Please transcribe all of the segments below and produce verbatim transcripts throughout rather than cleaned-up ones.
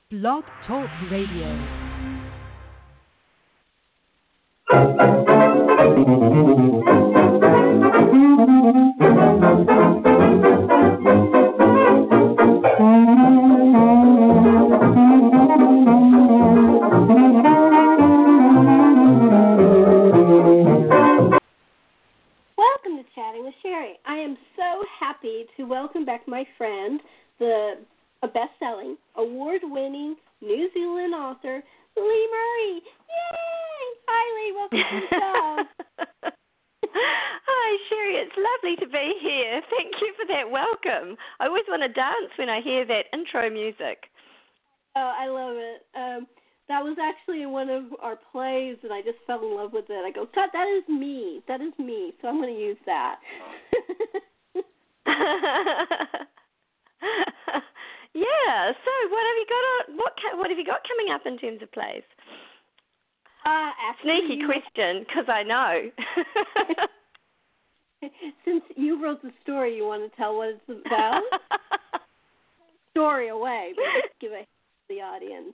Blog Talk Radio. Welcome to Chatting with Sherry. I am so happy to welcome back my friend, the a best-selling, award-winning New Zealand author, Lee Murray. Yay! Hi, Lee. Welcome to the show. Hi, Sherry. It's lovely to be here. Thank you for that welcome. I always want to dance when I hear that intro music. Oh, I love it. Um, that was actually in one of our plays, and I just fell in love with it. I go, God, that is me. That is me. So I'm going to use that. Yeah. So, what have you got? What what have you got coming up in terms of plays? Uh, actually, Sneaky you, question, because I know. Since you wrote the story, you want to tell what it's about? Story away, but just give it to the audience.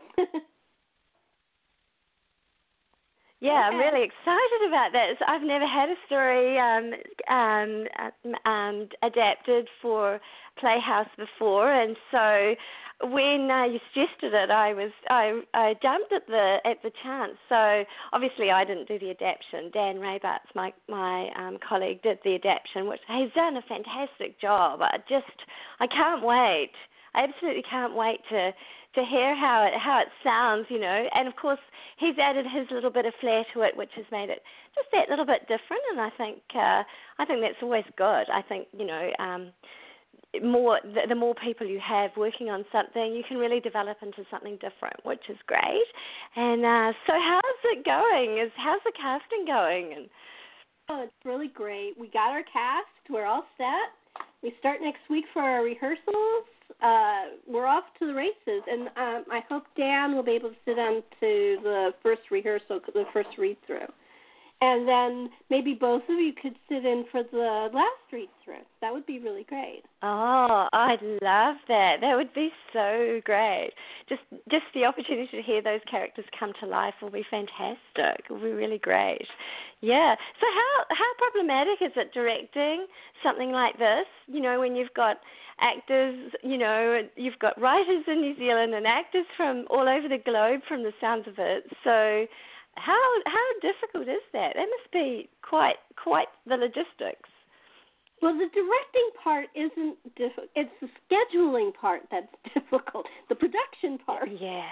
Yeah, okay. I'm really excited about that. So I've never had a story um, um, um, adapted for Playhouse before, and so when uh, you suggested it, I was I, I jumped at the at the chance. So obviously, I didn't do the adaptation. Dan Raybart's my my um, colleague did the adaptation, which he's done a fantastic job. I just I can't wait. I absolutely can't wait to. to hear how it how it sounds, you know, and of course he's added his little bit of flair to it, which has made it just that little bit different. And I think uh, I think that's always good. I think you know, um, more the, the more people you have working on something, you can really develop into something different, which is great. And uh, so, how's it going? Is how's the casting going? And oh, it's really great. We got our cast. We're all set. We start next week for our rehearsals. Uh, we're off to the races, and um, I hope Dan will be able to sit on to the first rehearsal, the first read-through. And then maybe both of you could sit in for the last read-through. That would be really great. Oh, I'd love that. That would be so great. Just just the opportunity to hear those characters come to life will be fantastic. It will be really great. Yeah. So how how problematic is it directing something like this? You know, when you've got actors, you know, you've got writers in New Zealand and actors from all over the globe from the sounds of it. So how how difficult is that? That must be quite quite the logistics. Well, the directing part isn't difficult. It's the scheduling part that's difficult. The production part. Yeah.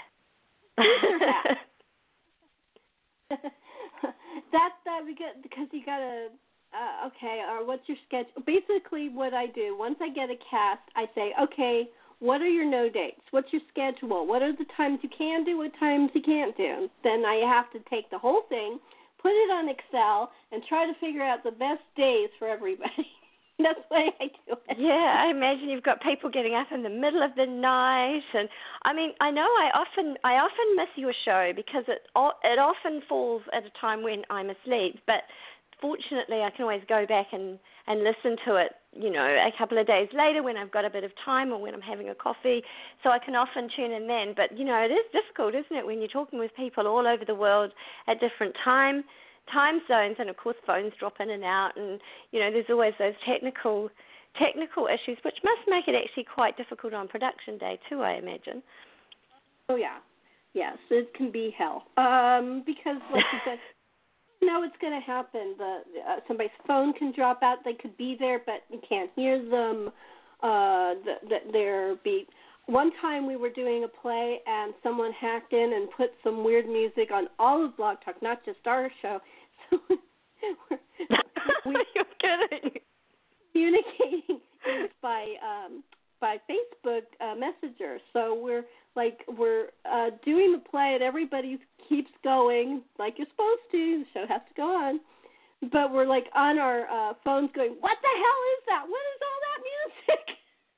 That's that because because you gotta. Uh, okay, or what's your schedule? Basically, what I do once I get a cast, I say, okay, what are your no dates? What's your schedule? What are the times you can do? What times you can't do? Then I have to take the whole thing, put it on Excel, and try to figure out the best days for everybody. That's the way I do it. Yeah, I imagine you've got people getting up in the middle of the night, and I mean, I know I often I often miss your show because it it often falls at a time when I'm asleep, but fortunately, I can always go back and, and listen to it, you know, a couple of days later when I've got a bit of time or when I'm having a coffee, so I can often tune in then. But, you know, it is difficult, isn't it, when you're talking with people all over the world at different time time zones, and, of course, phones drop in and out, and, you know, there's always those technical technical issues, which must make it actually quite difficult on production day too, I imagine. Oh, yeah. Yes, it can be hell. Um, because, like you said, know it's going to happen. The uh, somebody's phone can drop out. They could be there, but you can't hear them. Uh, the, the, there be one time we were doing a play, and someone hacked in and put some weird music on all of Blog Talk, not just our show. So we're, we You're kidding. communicating by um, by Facebook uh, Messenger. So we're like we're uh, doing the play, and everybody keeps going like you're supposed to. The show has to go on, but we're like on our uh, phones going, "What the hell is that? What is all that music?"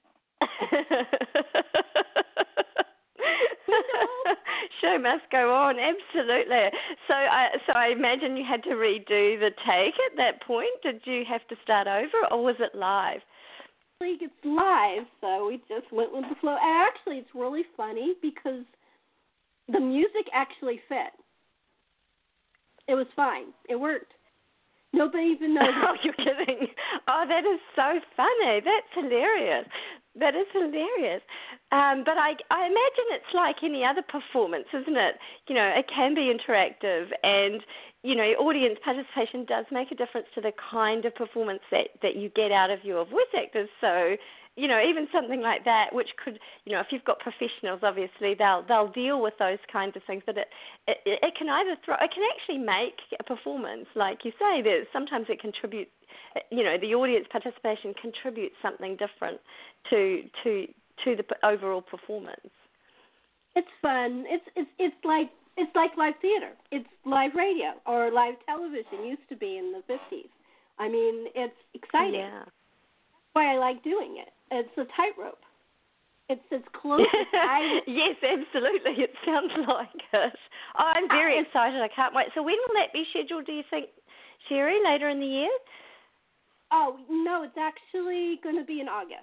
Show must go on, absolutely. So I so I imagine you had to redo the take at that point. Did you have to start over, or was it live? actually it's live, so we just went with the flow. And actually, it's really funny because the music actually fit. It was fine. It worked. Nobody even knows. Oh, you're kidding. Oh, that is so funny. That's hilarious. That is hilarious. Um, but I, I imagine it's like any other performance, isn't it? You know, it can be interactive and, you know, audience participation does make a difference to the kind of performance that, that you get out of your voice actors. So, you know, even something like that, which could, you know, if you've got professionals, obviously they'll they'll deal with those kinds of things. But it it, it can either throw, it can actually make a performance, like you say. That sometimes it contributes, you know, the audience participation contributes something different to to to the overall performance. It's fun. It's it's it's like it's like live theater. It's live radio or live television used to be in the fifties. I mean, it's exciting. Yeah. That's why I like doing it. It's a tightrope. It's as close as I... Yes, absolutely. It sounds like it. Oh, I'm very uh, excited. I can't wait. So when will that be scheduled, do you think, Sherry, later in the year? Oh, no, it's actually going to be in August.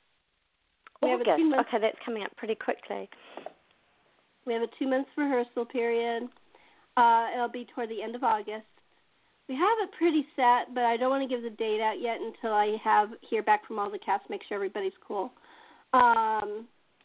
We August. Have a two-month, okay, that's coming up pretty quickly. We have a two-month rehearsal period. Uh, it'll be toward the end of August. We have it pretty set, but I don't want to give the date out yet until I have hear back from all the cast, make sure everybody's cool. Um,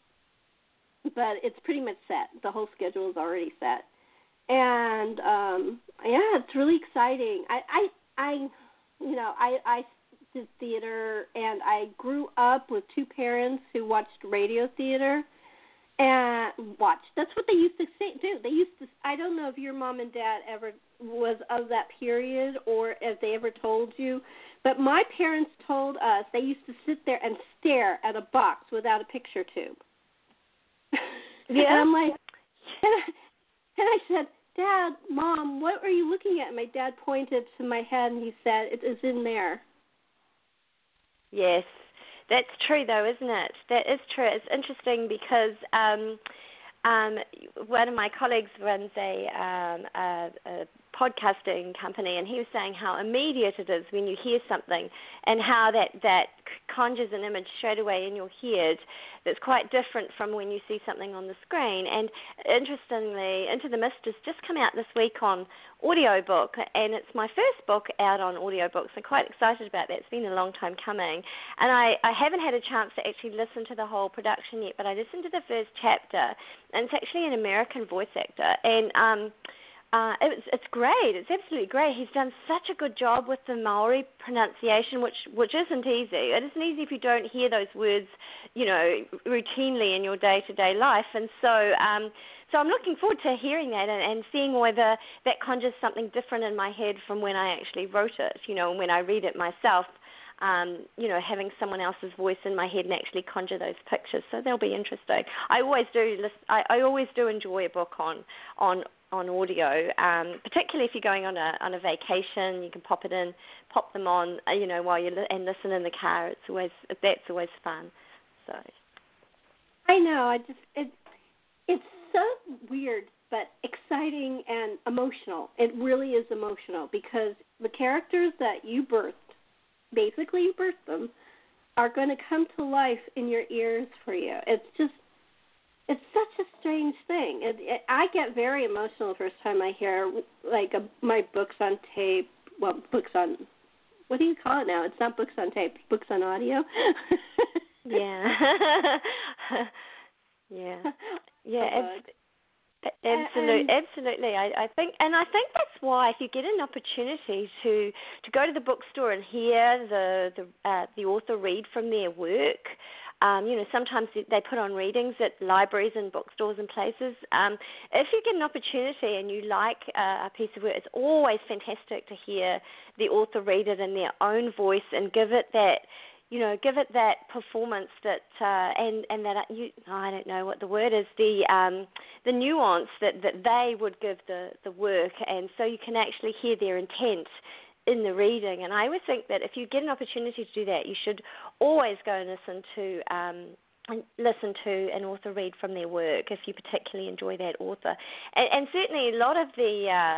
but it's pretty much set. The whole schedule is already set. And, um, yeah, it's really exciting. I, I, I you know, I, I did theater, and I grew up with two parents who watched radio theater. And watch. That's what they used to say, do. They used to. I don't know if your mom and dad ever was of that period, or if they ever told you. But my parents told us they used to sit there and stare at a box without a picture tube. Yeah. And I'm like, and I, and I said, Dad, Mom, what are you looking at? And my dad pointed to my head and he said, it is in there. Yes. That's true, though, isn't it? That is true. It's interesting because um, um, one of my colleagues runs a, um, a, a podcasting company, and he was saying how immediate it is when you hear something and how that, that conjures an image straight away in your head that's quite different from when you see something on the screen. And interestingly, Into the Mist has just come out this week on audiobook, and it's my first book out on audiobooks. I'm quite excited about that. It's been a long time coming. And I, I haven't had a chance to actually listen to the whole production yet, but I listened to the first chapter, and it's actually an American voice actor. And um, Uh, it's, it's great. It's absolutely great. He's done such a good job with the Maori pronunciation, which which isn't easy. It isn't easy if you don't hear those words, you know, routinely in your day-to-day life. And so, um, so I'm looking forward to hearing that and, and seeing whether that conjures something different in my head from when I actually wrote it. You know, when I read it myself. Um, you know, having someone else's voice in my head and actually conjure those pictures. So they'll be interesting. I always do. Listen, I, I always do enjoy a book on on. on audio, um, particularly if you're going on a on a vacation. You can pop it in, pop them on, uh, you know, while you li- and listen in the car. It's always that's always fun. So I know. I just it it's so weird, but exciting and emotional. It really is emotional because the characters that you birthed, basically you birthed them, are going to come to life in your ears for you. It's just. It's such a strange thing. It, it, I get very emotional the first time I hear, like, a, my books on tape, well, books on, what do you call it now? It's not books on tape, books on audio. yeah. yeah. Yeah, ab- absolutely, absolutely. I, I think, and I think that's why if you get an opportunity to, to go to the bookstore and hear the, the, uh, the author read from their work, Um, you know, sometimes they put on readings at libraries and bookstores and places. Um, if you get an opportunity and you like uh, a piece of work, it's always fantastic to hear the author read it in their own voice and give it that, you know, give it that performance that uh, and and that you, I don't know what the word is, the um, the nuance that, that they would give the, the work, and so you can actually hear their intent in the reading. And I always think that if you get an opportunity to do that, you should always go and listen to um, listen to an author read from their work if you particularly enjoy that author. And, and certainly a lot of the uh,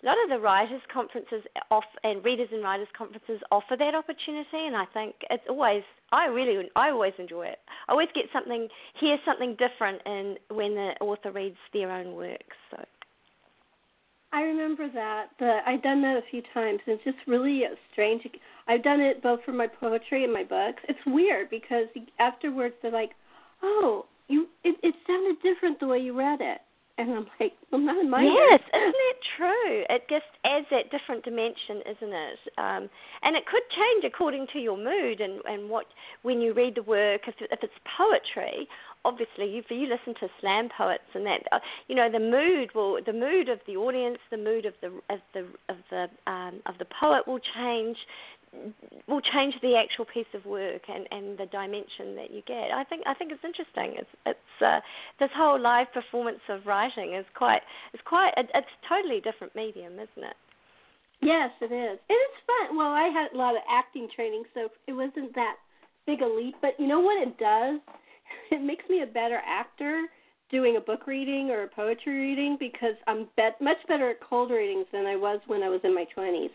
a lot of the writers' conferences off and readers and writers' conferences offer that opportunity, and I think it's always, I really, I always enjoy it. I always get something, hear something different in when the author reads their own work. So. I remember that. The, I've done that a few times, and it's just really strange. I've done it both for my poetry and my books. It's weird because afterwards they're like, "Oh, you, it, it sounded different the way you read it," and I'm like, "Well, not in my Yes, head." isn't it true? It just adds that different dimension, isn't it? Um, and it could change according to your mood and, and what when you read the work. If, if it's poetry, obviously, you, if you listen to slam poets and that, uh, you know, the mood will, the mood of the audience, the mood of the of the of the um, of the poet will change. will change the actual piece of work and, and the dimension that you get. I think I think it's interesting. It's it's uh, this whole live performance of writing is quite it's quite it's a totally different medium, isn't it? Yes, it is. And it's fun. Well, I had a lot of acting training, so it wasn't that big a leap. But you know what it does? It makes me a better actor doing a book reading or a poetry reading because I'm bet- much better at cold readings than I was when I was in my twenties.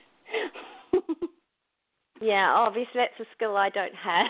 Yeah, obviously that's a skill I don't have.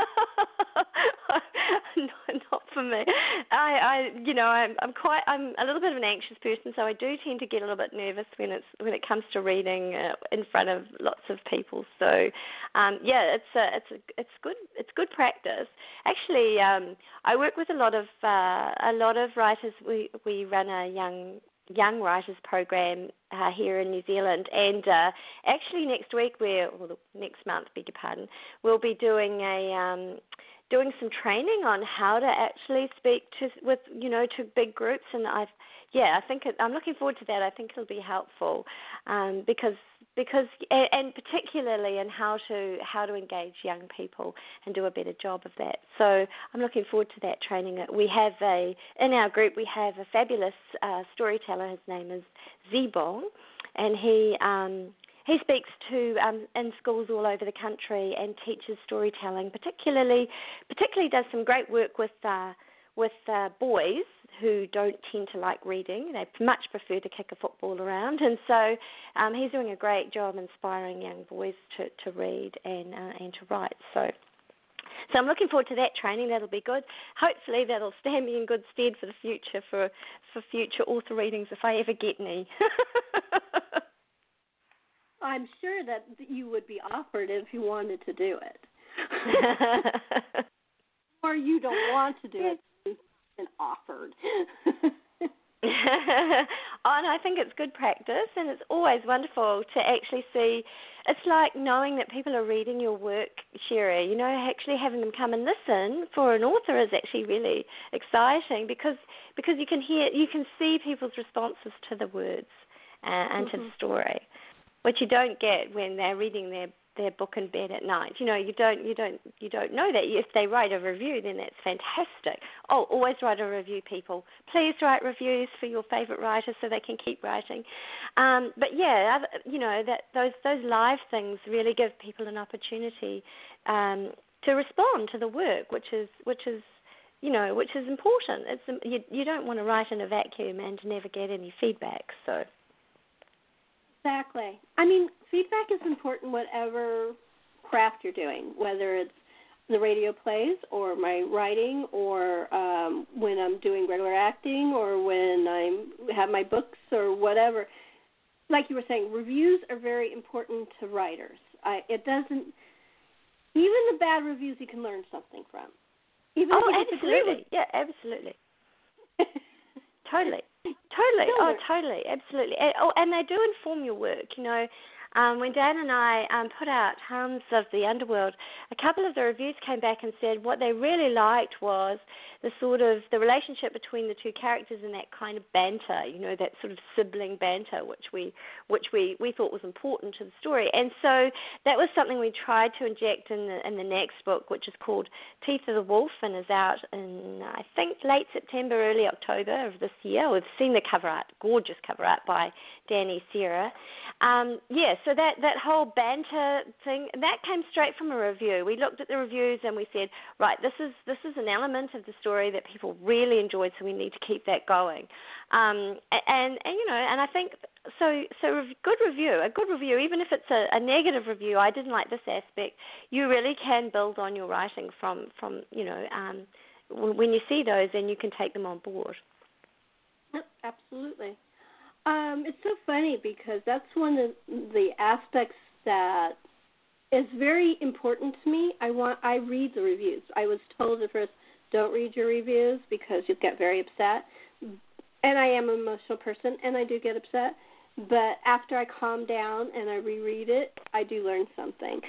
no, not for me. I, I, you know, I'm, I'm quite, I'm a little bit of an anxious person, so I do tend to get a little bit nervous when it's when it comes to reading uh, in front of lots of people. So, um, yeah, it's a, it's a, it's good, it's good practice. Actually, um, I work with a lot of uh, a lot of writers. We we run a young. young writers program uh, here in New Zealand, and uh, actually next week we're or next month, beg your pardon, we'll be doing a um, doing some training on how to actually speak to with you know to big groups, and I've yeah I think it, I'm looking forward to that. I think it'll be helpful um, because because and, and particularly in how to how to engage young people and do a better job of that. So I'm looking forward to that training. We have a in our group we have a fabulous uh, storyteller. His name is Zebong, and he um, he speaks to um, in schools all over the country and teaches storytelling. Particularly, particularly does some great work with uh, with uh, boys who don't tend to like reading. They much prefer to kick a football around, and so um, he's doing a great job inspiring young boys to, to read and uh, and to write. So. So I'm looking forward to that training. That'll be good. Hopefully that'll stand me in good stead for the future, for for future author readings if I ever get any. I'm sure that you would be offered if you wanted to do it. Or you don't want to do it and offered. Oh, and I think it's good practice, and it's always wonderful to actually see. It's like knowing that people are reading your work, Sherry. You know, actually having them come and listen for an author is actually really exciting because because you can hear, you can see people's responses to the words uh, and mm-hmm. to the story, which you don't get when they're reading their their book in bed at night. You know, you don't, you don't, you don't know that. If they write a review, then that's fantastic. Oh, always write a review, people. Please write reviews for your favourite writers so they can keep writing. Um, but yeah, you know, that those those live things really give people an opportunity um, to respond to the work, which is which is you know, which is important. It's you, you don't want to write in a vacuum and never get any feedback. So. Exactly. I mean, feedback is important whatever craft you're doing, whether it's the radio plays or my writing or um, when I'm doing regular acting or when I have my books or whatever. Like you were saying, reviews are very important to writers. I, it doesn't, even the bad reviews you can learn something from. Even oh, if you absolutely. With... Yeah, absolutely. Totally. Totally. Oh, totally. Absolutely. And, oh, and they do inform your work. You know, um, when Dan and I um, put out Hounds of the Underworld, a couple of the reviews came back and said what they really liked was the sort of the relationship between the two characters and that kind of banter. You know, that sort of sibling banter, which we which we, we thought was important to the story. And so that was something we tried to inject in the in the next book, which is called Teeth of the Wolf, and is out in I think late September, early October of this year. We've seen the cover art, gorgeous cover art by Danny Sierra. Um, yeah, so that, that whole banter thing, that came straight from a review. We looked at the reviews and we said, right, this is this is an element of the story story that people really enjoyed, so we need to keep that going. Um, and, and, you know, and I think, so so good review, a good review, even if it's a, a negative review, I didn't like this aspect, you really can build on your writing from, from you know, um, when you see those, and you can take them on board. Yep, absolutely. Um, it's so funny because that's one of the aspects that is very important to me. I want I read the reviews. I was told at first, don't read your reviews because you'll get very upset. And I am an emotional person, and I do get upset. But after I calm down and I reread it, I do learn something.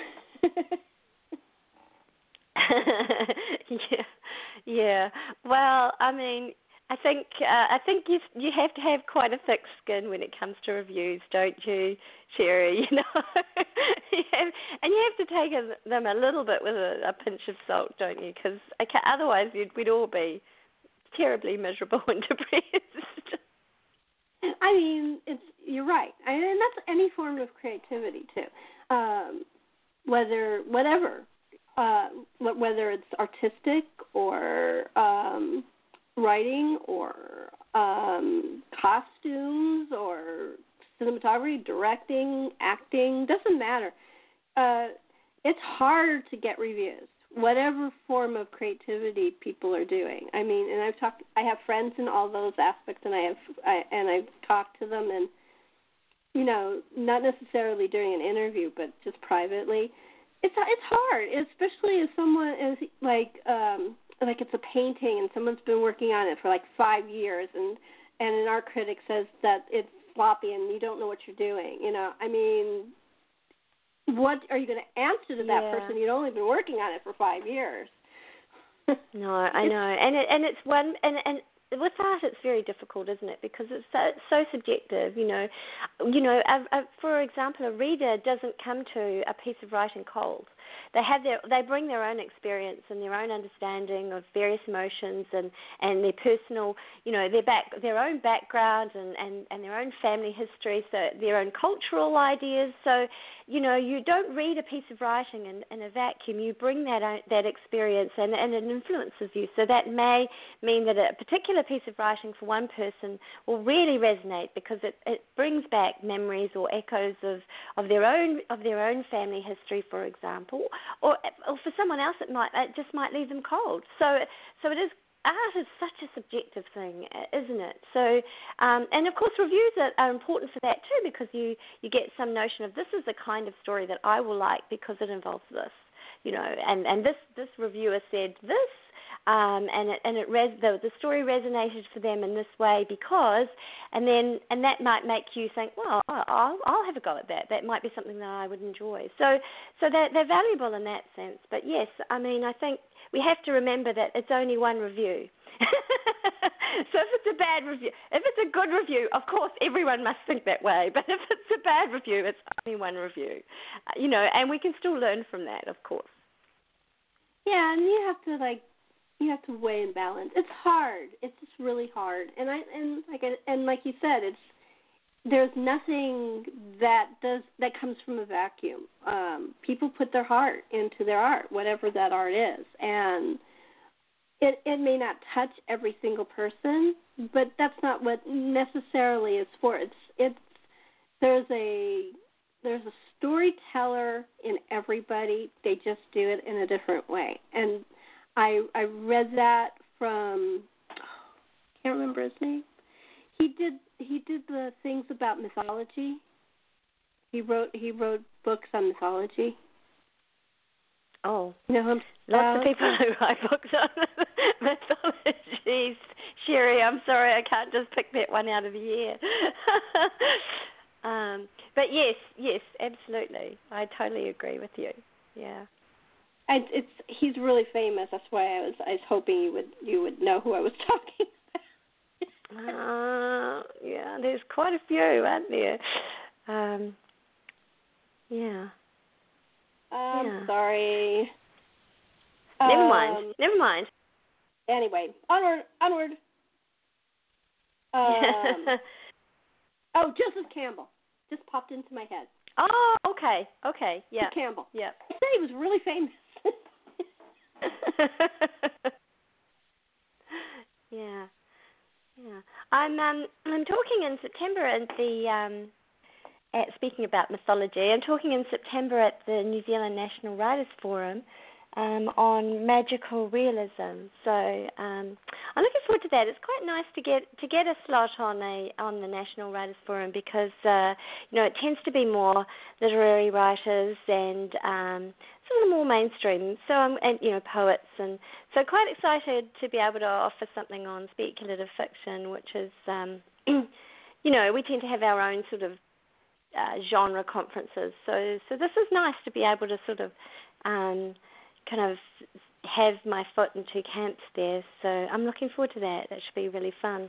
yeah, yeah. Well, I mean, I think uh, I think you you have to have quite a thick skin when it comes to reviews, don't you, Sherry? You know, you have, and you have to take a, them a little bit with a, a pinch of salt, don't you? Because otherwise, you'd, we'd all be terribly miserable and depressed. I mean, it's you're right, I mean, and that's any form of creativity too, um, whether whatever, uh, whether it's artistic or um, writing or um, costumes or cinematography, directing, acting, doesn't matter. Uh, it's hard to get reviews, whatever form of creativity people are doing. I mean, and I've talked, I have friends in all those aspects, and I have, I, and I've talked to them, and you know, not necessarily during an interview, but just privately. It's it's hard, especially if someone is like, um, like it's a painting, and someone's been working on it for like five years, and and an art critic says that it's sloppy, and you don't know what you're doing. You know, I mean. What are you going to answer to that yeah. person? You'd only been working on it for five years. No, I know, and it, and it's one, and and with art, it's very difficult, isn't it? Because it's so, it's so subjective. You know, you know. A, a, for example, a reader doesn't come to a piece of writing cold. They have their, they bring their own experience and their own understanding of various emotions and, and their personal, you know, their back, their own background and, and, and their own family history, so their own cultural ideas. So, you know, you don't read a piece of writing in, in a vacuum. You bring that own, that experience and, and it influences you. So that may mean that a particular piece of writing for one person will really resonate because it, it brings back memories or echoes of, of their own of their own family history, for example. Or, or for someone else, it might it just might leave them cold. So, so it is. Art is such a subjective thing, isn't it? So, um, and of course, reviews are, are important for that too, because you, you get some notion of this is the kind of story that I will like because it involves this, you know. And, and this this reviewer said this, um, and it and it res- the, the story resonated for them in this way because, and then and that might make you think, well, I'll I'll have a go at that. That might be something that I would enjoy. So so they're they're valuable in that sense. But yes, I mean, I think we have to remember that it's only one review. So if it's a bad review, if it's a good review, of course everyone must think that way. But if it's a bad review, it's only one review, uh, you know, and we can still learn from that, of course. Yeah, and you have to like, you have to weigh and balance. It's hard. It's just really hard. And I and like and like you said, it's there's nothing that does that comes from a vacuum. Um, people put their heart into their art, whatever that art is, and it it may not touch every single person, but that's not what necessarily is for. It's it's there's a there's a storyteller in everybody. They just do it in a different way, and I I read that from I can't remember his name. He did he did the things about mythology. He wrote he wrote books on mythology. Oh, you know him? Lots of people who write books on mythologies. Sherry, I'm sorry, I can't just pick that one out of the air. um, but yes, yes, absolutely. I totally agree with you. Yeah. I, it's he's really famous. That's why I was I was hoping you would you would know who I was talking about. uh, yeah, there's quite a few, aren't there? Um, yeah. I'm yeah. sorry. Never um, mind. Never mind. Anyway, onward, onward. Um, oh, Joseph Campbell just popped into my head. Oh, okay, okay, yeah. Joseph Campbell. Yeah. I said he was really famous. Yeah. Yeah. I'm um I'm talking in September at the um at speaking about mythology, I'm talking in September at the New Zealand National Writers Forum um, on magical realism. So um, I'm looking forward to that. It's quite nice to get to get a slot on a on the National Writers Forum because uh, you know it tends to be more literary writers and um, sort of more mainstream. So I'm and you know poets and so quite excited to be able to offer something on speculative fiction, which is um, you know we tend to have our own sort of Uh, genre conferences, so so this is nice to be able to sort of um, kind of have my foot in two camps there. So I'm looking forward to that. That should be really fun.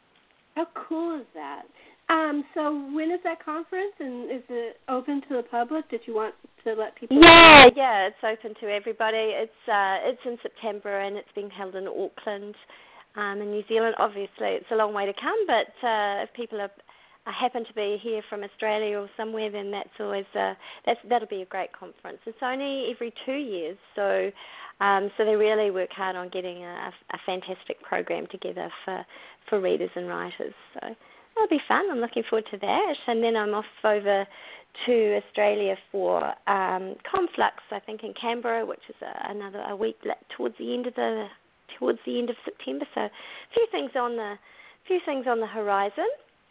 How cool is that? Um, so when is that conference, and is it open to the public? Did you want to let people? Yeah, know? yeah, it's open to everybody. It's uh, it's in September and it's being held in Auckland, um, in New Zealand. Obviously, it's a long way to come, but uh, if people are I happen to be here from Australia or somewhere, then that's always a, that's that'll be a great conference. It's only every two years, so um, so they really work hard on getting a, a fantastic program together for, for readers and writers. So it'll be fun. I'm looking forward to that, and then I'm off over to Australia for um, Conflux, I think in Canberra, which is a, another a week towards the end of the towards the end of September. So a few things on the few things on the horizon.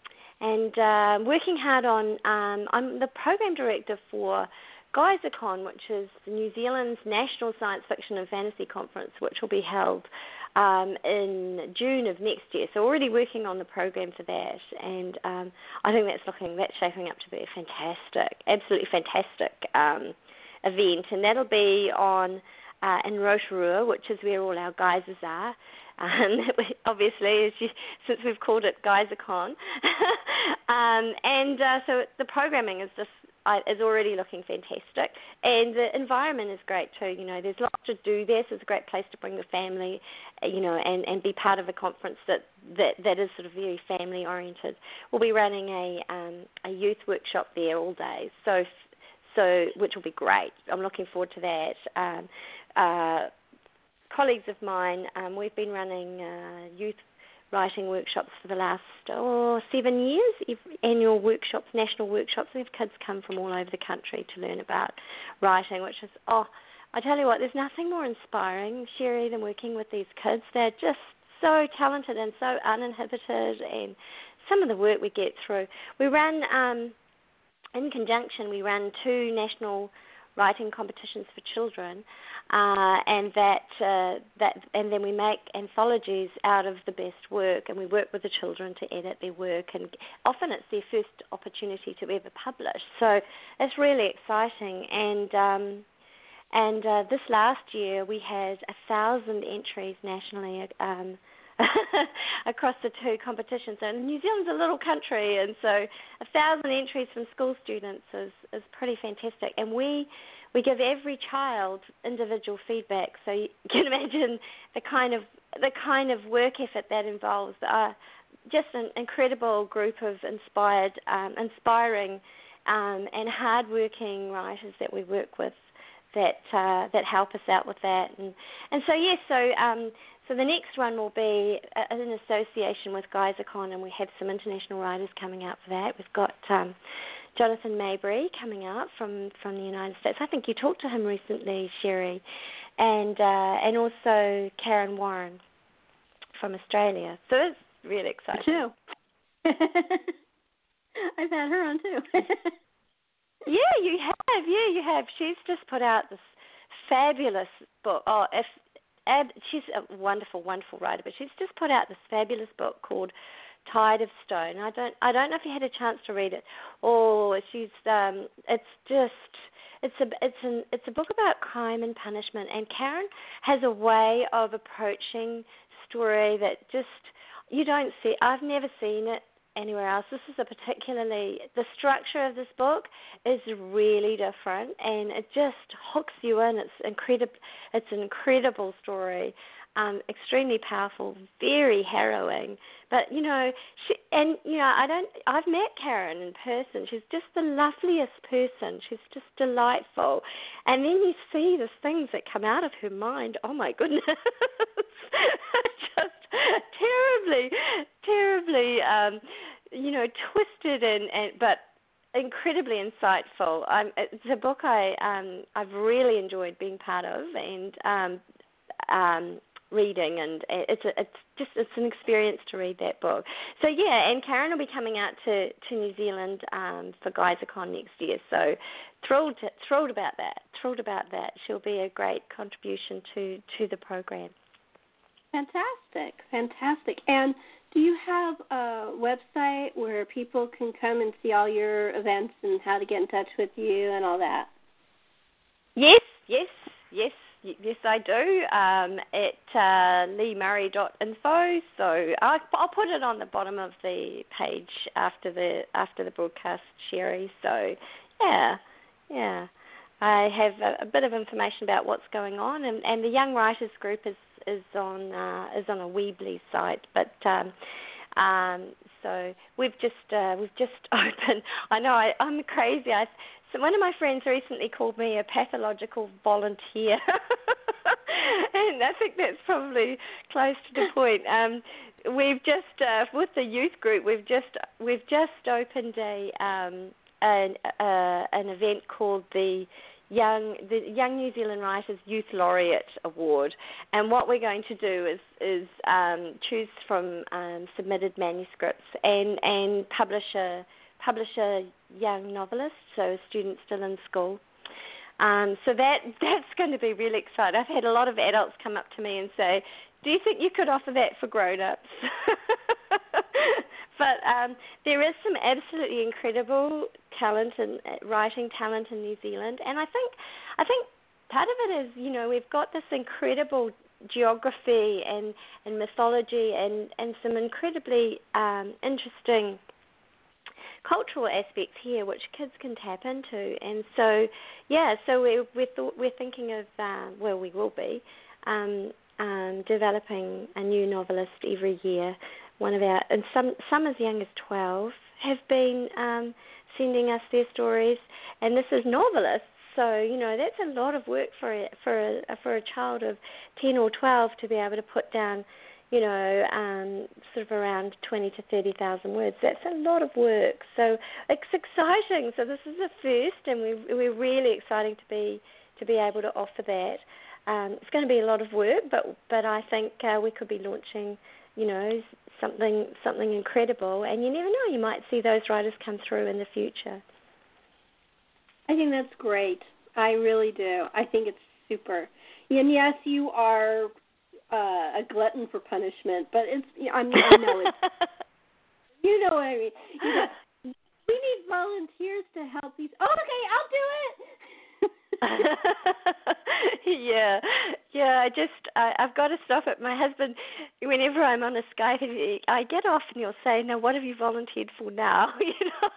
And uh, working hard on, um, I'm the program director for GeyserCon, which is New Zealand's National Science Fiction and Fantasy Conference, which will be held um, in June of next year. So already working on the program for that, and um, I think that's looking, that's shaping up to be a fantastic, absolutely fantastic um, event, and that'll be on uh, in Rotorua, which is where all our geysers are. Um, obviously, as you, since we've called it GeyserCon, um, and uh, so the programming is just uh, is already looking fantastic, and the environment is great too. You know, there's lots to do there, so it's a great place to bring the family, you know, and, and be part of a conference that, that, that is sort of very family oriented. We'll be running a um, a youth workshop there all day, so so which will be great. I'm looking forward to that. Um, uh, Colleagues of mine, um, we've been running uh, youth writing workshops for the last oh, seven years, annual workshops, national workshops. We have kids come from all over the country to learn about writing, which is, oh, I tell you what, there's nothing more inspiring, Sherry, than working with these kids. They're just so talented and so uninhibited, and some of the work we get through. We run, um, in conjunction, we run two national writing competitions for children, uh, and that uh, that and then we make anthologies out of the best work, and we work with the children to edit their work, and often it's their first opportunity to ever publish. So it's really exciting, and um, and uh, this last year we had a thousand entries nationally. Um, across the two competitions. And New Zealand's a little country, and so a thousand entries from school students is, is pretty fantastic. And we we give every child individual feedback, so you can imagine the kind of the kind of work effort that involves. Uh, just an incredible group of inspired, um, inspiring, um, and hardworking writers that we work with that uh, that help us out with that. And and so yes, so. Um, So the next one will be in association with GeyserCon, and we have some international writers coming out for that. We've got um, Jonathan Mabry coming out from, from the United States. I think you talked to him recently, Sherry, and uh, and also Karen Warren from Australia. So it's really exciting. Too. I've had her on too. Yeah, you have. Yeah, you have. She's just put out this fabulous book. Oh, if Ab, she's a wonderful, wonderful writer, but she's just put out this fabulous book called Tide of Stone. I don't, I don't know if you had a chance to read it. Oh, she's, um, it's just, it's a, it's an, it's a book about crime and punishment. And Karen has a way of approaching story that just you don't see. I've never seen it anywhere else. This is a particularly, the structure of this book is really different, and it just hooks you in. It's incredible. It's an incredible story, um, extremely powerful, very harrowing. But you know, she, and you know, I don't. I've met Karen in person. She's just the loveliest person. She's just delightful. And then you see the things that come out of her mind. Oh my goodness, just terribly, terribly, um, you know, twisted and, and but incredibly insightful. Um, it's a book I um, I've really enjoyed being part of and um, um, reading, and it's a, it's just it's an experience to read that book. So yeah, and Karen will be coming out to, to New Zealand um, for GeyserCon next year. So thrilled to, thrilled about that. Thrilled about that. She'll be a great contribution to, to the program. Fantastic, fantastic. And do you have a website where people can come and see all your events and how to get in touch with you and all that? Yes, yes, yes, yes, I do. Um, at uh, lee murray dot info. So I'll, I'll put it on the bottom of the page after the after the broadcast, Sherry. So yeah, yeah. I have a, a bit of information about what's going on, and, and the Young Writers Group is is on uh, is on a Weebly site, but um, um, so we've just uh, we've just opened. I know I, I'm crazy. I so one of my friends recently called me a pathological volunteer, and I think that's probably close to the point. Um, we've just uh, with the youth group, we've just we've just opened a um, an uh, an event called the Young the Young New Zealand Writers Youth Laureate Award, and what we're going to do is is um, choose from um, submitted manuscripts and and publish a publish a young novelist, so a student still in school. Um, so that that's going to be really exciting. I've had a lot of adults come up to me and say, "Do you think you could offer that for grown-ups?" But um, there is some absolutely incredible talent and writing talent in New Zealand, and I think I think part of it is, you know, we've got this incredible geography and, and mythology and, and some incredibly um, interesting cultural aspects here which kids can tap into. And so, yeah, so we're we're, th- we're thinking of uh, well, we will be um, um, developing a new novelist every year. One of our, and some some as young as twelve have been um, sending us their stories, and this is novelists. So you know that's a lot of work for a, for a for a child of ten or twelve to be able to put down, you know, um, sort of around twenty to thirty thousand words. That's a lot of work. So it's exciting. So this is a first, and we we're really exciting to be to be able to offer that. Um, it's going to be a lot of work, but but I think uh, we could be launching, you know, something something incredible, and you never know, you might see those writers come through in the future. I think that's great. I really do. I think it's super. And yes, you are uh, a glutton for punishment, but it's I mean I know it's you know what I mean. You know, we need volunteers to help these. Oh, okay, I'll do it. yeah, yeah. I just I, I've got to stop it. My husband, whenever I'm on a Skype, he, I get off and he'll say, "Now, what have you volunteered for now?" You know.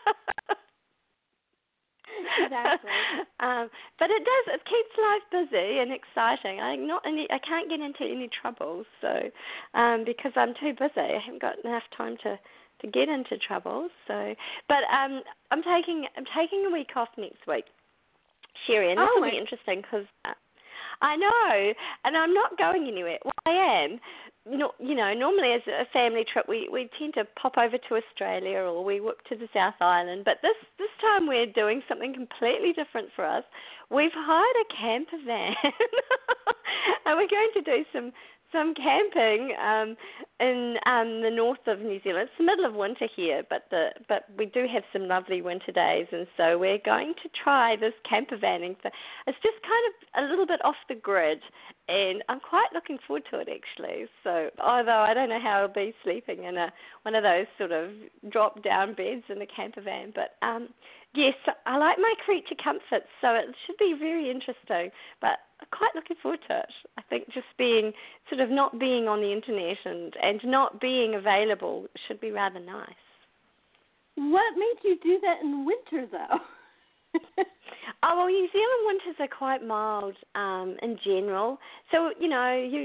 Exactly. um, but it does. It keeps life busy and exciting. I not any. I can't get into any trouble, so um, because I'm too busy, I haven't got enough time to. to get into trouble. So, but um, I'm taking I'm taking a week off next week, Sherry, and this oh, will be interesting because uh, I know, and I'm not going anywhere. Well, I am. No, you know, normally as a family trip, we, we tend to pop over to Australia or we whip to the South Island. But this this time we're doing something completely different for us. We've hired a camper van, and we're going to do some. Some camping um, in um, the north of New Zealand. It's the middle of winter here, but the but we do have some lovely winter days, and so we're going to try this camper vanning. It's just kind of a little bit off the grid, and I'm quite looking forward to it actually. So although I don't know how I'll be sleeping in a one of those sort of drop down beds in the camper van, but um, yes, I like my creature comforts, so it should be very interesting. But I'm quite looking forward to it. I think just being, sort of not being on the internet and, and not being available should be rather nice. What made you do that in winter, though? Oh, well, New Zealand winters are quite mild um, in general. So, you know, you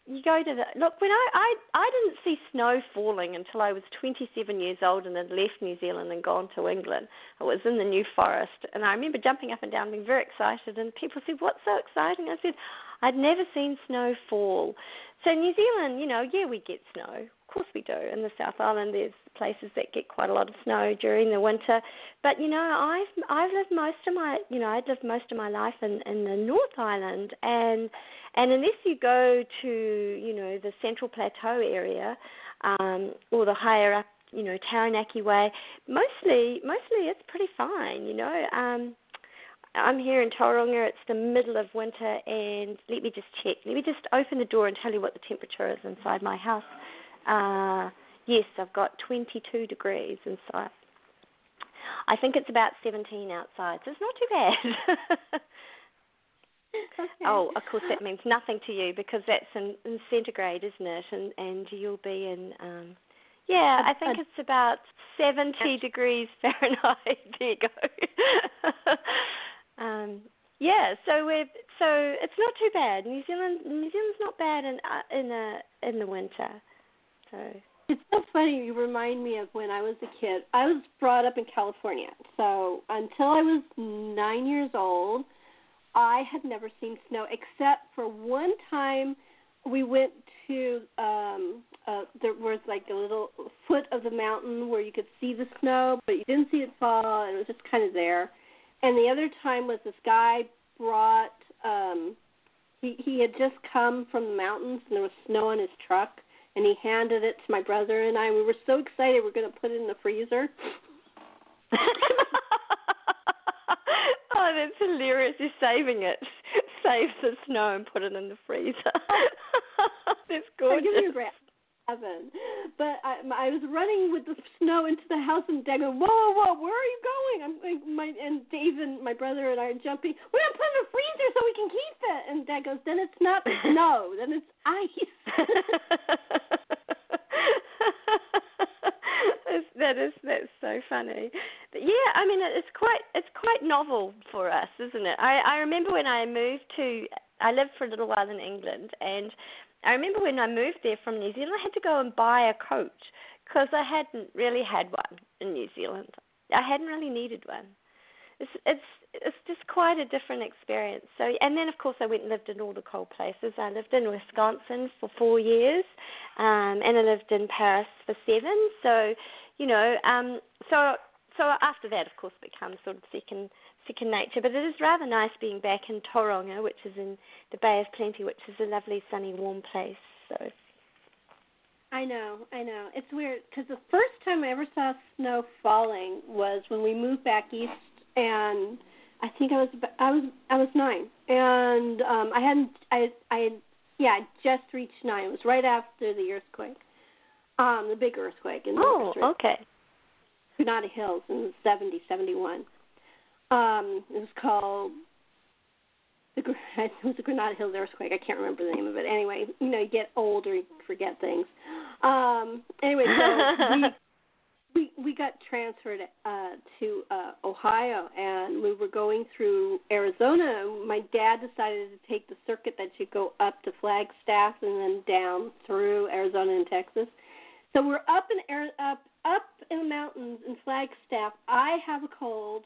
you go to the look. When I, I I didn't see snow falling until I was twenty-seven years old and had left New Zealand and gone to England. I was in the New Forest, and I remember jumping up and down, being very excited. And people said, "What's so exciting?" I said, "I'd never seen snow fall." So New Zealand, you know, yeah, we get snow. Of course we do. In the South Island, there's places that get quite a lot of snow during the winter. But, you know, I've I've lived most of my, you know, I'd lived most of my life in, in the North Island. And and unless you go to, you know, the Central Plateau area um, or the higher up, you know, Taranaki Way, mostly, mostly it's pretty fine, you know. Um, I'm here in Tauranga. It's the middle of winter. And let me just check. Let me just open the door and tell you what the temperature is inside my house. Uh, yes, I've got twenty-two degrees inside. I think it's about seventeen outside, so it's not too bad. Okay. Oh, of course, that means nothing to you because that's in, in centigrade, isn't it? And and you'll be in, um, yeah, I think it's about seventy degrees Fahrenheit. There you go. um, yeah, so we're so it's not too bad. New Zealand, New Zealand's not bad in uh, in a in the winter. So. It's so funny. You remind me of when I was a kid. I was brought up in California, so until I was nine years old, I had never seen snow except for one time we went to, um, uh, there was like a little foot of the mountain where you could see the snow, but you didn't see it fall, and it was just kind of there. And the other time was this guy brought, um, he, he had just come from the mountains, and there was snow on his truck. And he handed it to my brother and I, and we were so excited we were going to put it in the freezer. Oh, that's hilarious. You're saving it. Save the snow and put it in the freezer. That's gorgeous. I give you a grant. But I, I was running with the snow into the house, and Dad goes, whoa, whoa, whoa, where are you going? I'm like, my and Dave and my brother and I are jumping. We're gonna put it in the freezer so we can keep it. And Dad goes, then it's not snow, then it's ice. that is that's so funny. But yeah, I mean it's quite it's quite novel for us, isn't it? I, I remember when I moved to I lived for a little while in England, and I remember when I moved there from New Zealand, I had to go and buy a coat because I hadn't really had one in New Zealand. I hadn't really needed one. It's it's it's just quite a different experience. So, and then of course I went and lived in all the cold places. I lived in Wisconsin for four years, um, and I lived in Paris for seven. So, you know, um, so so after that, of course, becomes sort of second. second nature, but it is rather nice being back in Tauranga, which is in the Bay of Plenty, which is a lovely, sunny, warm place. So, I know, I know. It's weird because the first time I ever saw snow falling was when we moved back east, and I think I was I was I was nine, and um, I hadn't I I had, yeah I just reached nine. It was right after the earthquake, um, the big earthquake in oh, North okay, Granada Hills in seventy, seventy-one. Um, it was called the it was the Granada Hills earthquake. I can't remember the name of it. Anyway, you know, you get older, you forget things. Um, anyway, so we we we got transferred uh, to uh, Ohio, and we were going through Arizona. My dad decided to take the circuit that you go up to Flagstaff and then down through Arizona and Texas. So we're up in up up in the mountains in Flagstaff. I have a cold.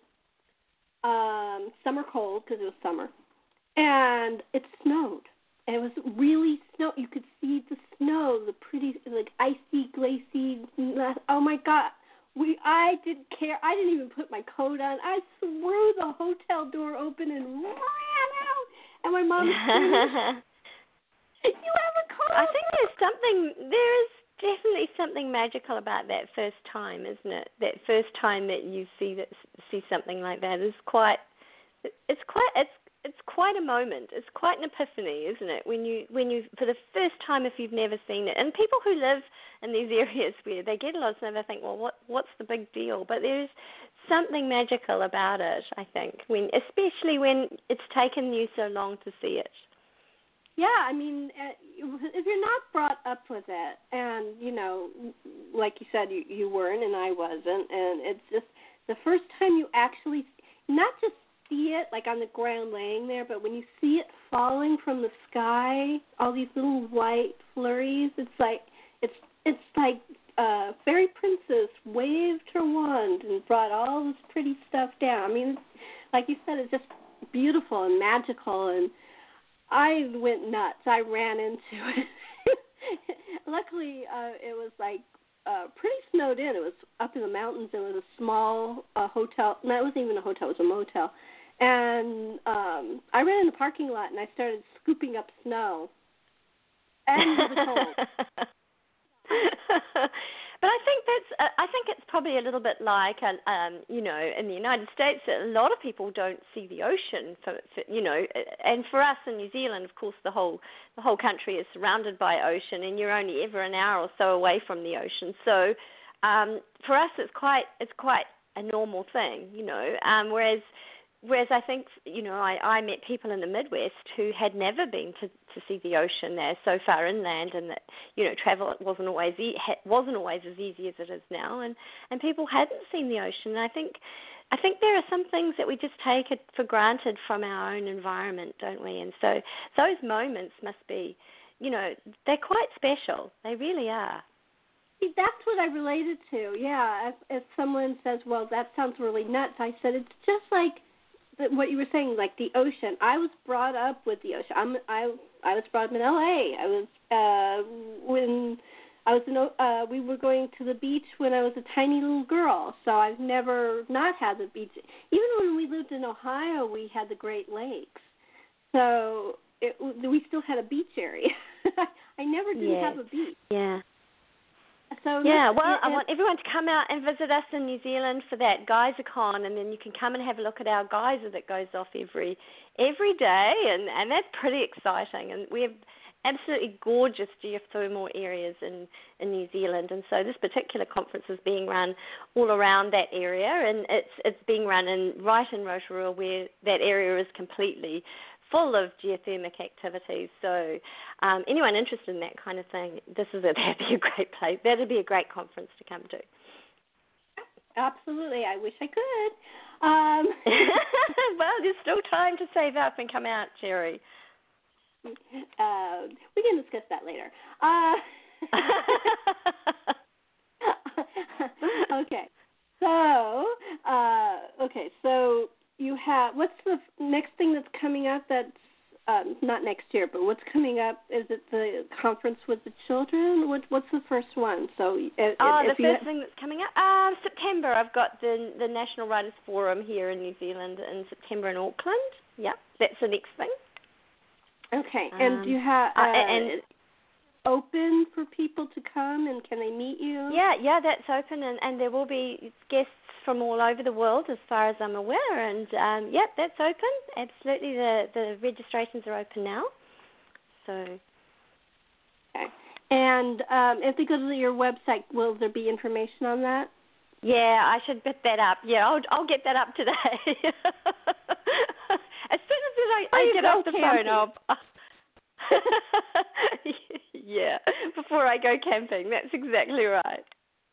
Um, summer cold because it was summer, and it snowed. And it was really snow. You could see the snow, the pretty like icy, glacy. Oh my God! We I didn't care. I didn't even put my coat on. I threw the hotel door open and ran out. And my mom screamed, "You have a cold!" I think there's something. There is definitely something magical about that first time, isn't it? That first time that you see that see something like that is quite. It's quite. It's it's quite a moment. It's quite an epiphany, isn't it? When you when you for the first time, if you've never seen it, and people who live in these areas where they get a lot of snow, they think, well, what what's the big deal? But there's something magical about it. I think when, especially when it's taken you so long to see it. Yeah, I mean, if you're not brought up with it, and, you know, like you said, you, you weren't and I wasn't, and it's just the first time you actually, not just see it, like on the ground laying there, but when you see it falling from the sky, all these little white flurries, it's like it's it's like uh, fairy princess waved her wand and brought all this pretty stuff down. I mean, like you said, it's just beautiful and magical, and I went nuts. I ran into it. Luckily, uh, it was like uh, pretty snowed in. It was up in the mountains. It was a small uh, hotel. No, it wasn't even a hotel. It was a motel. And um, I ran in the parking lot, and I started scooping up snow. And it was cold. But I think that's. Uh, I think it's probably a little bit like, uh, um, you know, in the United States, a lot of people don't see the ocean. For, for you know, and for us in New Zealand, of course, the whole the whole country is surrounded by ocean, and you're only ever an hour or so away from the ocean. So, um, for us, it's quite it's quite a normal thing, you know. Um, whereas. Whereas I think, you know, I, I met people in the Midwest who had never been to, to see the ocean. They're so far inland, and that, you know, travel wasn't always e- wasn't always as easy as it is now, and, and people hadn't seen the ocean. And I think I think there are some things that we just take it for granted from our own environment, don't we? And so those moments must be, you know, they're quite special. They really are. That's what I related to. Yeah, if, if someone says, "Well, that sounds really nuts," I said it's just like what you were saying, like the ocean. I was brought up with the ocean. I'm, I I was brought up in L A. I was uh, when I was in, uh, we were going to the beach when I was a tiny little girl. So I've never not had the beach. Even when we lived in Ohio, we had the Great Lakes. So it, we still had a beach area. I never didn't yes. have a beach. Yeah. So yeah, well, it, I want everyone to come out and visit us in New Zealand for that GeyserCon, and then you can come and have a look at our geyser that goes off every every day, and, and that's pretty exciting. And we have absolutely gorgeous geothermal areas in, in New Zealand, and so this particular conference is being run all around that area, and it's it's being run in right in Rotorua, where that area is completely full of geothermic activities. So um, anyone interested in that kind of thing, this is a, that'd be a great place. That'd be a great conference to come to. Absolutely. I wish I could. Um, well, there's still time to save up and come out, Cherry. Uh, we can discuss that later. Uh, okay. So, uh, okay, so you have, what's the next thing that's coming up that's, um, not next year, but what's coming up? Is it the conference with the children? What, what's the first one? So, if, oh, if the you first ha- thing that's coming up? Uh, September. I've got the the National Writers Forum here in New Zealand in September in Auckland. Yep, that's the next thing. Okay, and um, do you have uh, uh, and open for people to come, and can they meet you? Yeah, yeah, that's open, and, and there will be guests from all over the world as far as I'm aware, and um, yep, that's open. Absolutely, the, the registrations are open now. So. Okay. And um, if they go to your website, will there be information on that? Yeah, I should get that up. Yeah, I'll I'll get that up today. As soon as I, I get off the phone, I'll. Yeah, before I go camping. That's exactly right.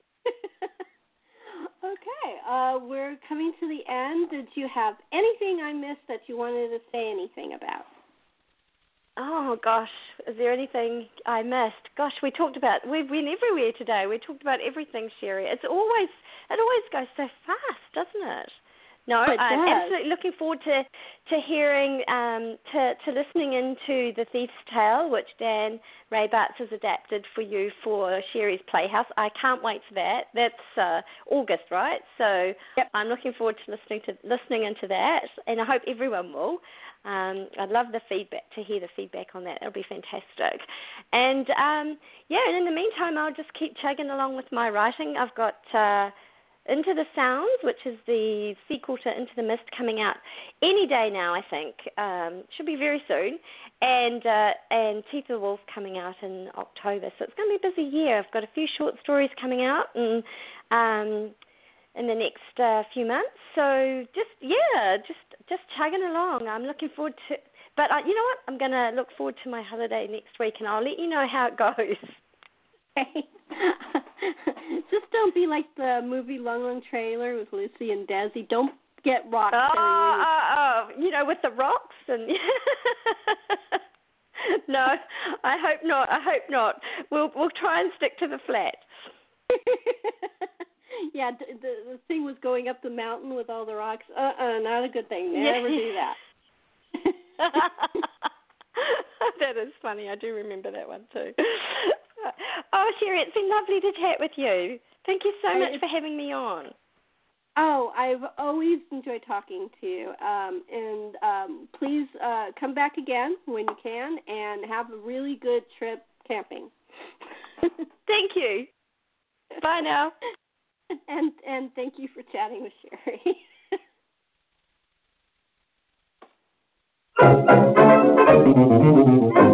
Okay, uh, we're coming to the end. Did you have anything I missed that you wanted to say anything about? Oh, gosh, is there anything I missed? Gosh, we talked about, we've been everywhere today. We talked about everything, Sherry. It's always, it always goes so fast, doesn't it? No, it I'm does. absolutely looking forward to, to hearing, um, to, to listening into The Thief's Tale, which Dan Raybartz has adapted for you for Sherry's Playhouse. I can't wait for that. That's uh, August, right? So yep. I'm looking forward to listening to listening into that, and I hope everyone will. Um, I'd love the feedback, to hear the feedback on that. It'll be fantastic. And, um, yeah, and in the meantime, I'll just keep chugging along with my writing. I've got uh, Into the Sounds, which is the sequel to Into the Mist, coming out any day now, I think. Um, should be very soon. And uh, and Teeth of the Wolf coming out in October. So it's going to be a busy year. I've got a few short stories coming out and um, in the next uh, few months. So just, yeah, just just chugging along. I'm looking forward to, but uh, you know what? I'm going to look forward to my holiday next week, and I'll let you know how it goes. Okay. Just don't be like the movie Long Long Trailer with Lucy and Desi. Don't get rocks. Oh, underneath. oh, oh, you know, with the rocks and. No, I hope not. I hope not. We'll we'll try and stick to the flat. Yeah, the, the the thing was going up the mountain with all the rocks. Uh, uh not a good thing. Never Yeah. do that. That is funny. I do remember that one too. Oh, Sherry, it's been lovely to chat with you. Thank you so much for having me on. Oh, I've always enjoyed talking to you. Um, and um, please uh, come back again when you can and have a really good trip camping. Thank you. Bye now. And and thank you for chatting with Sherry.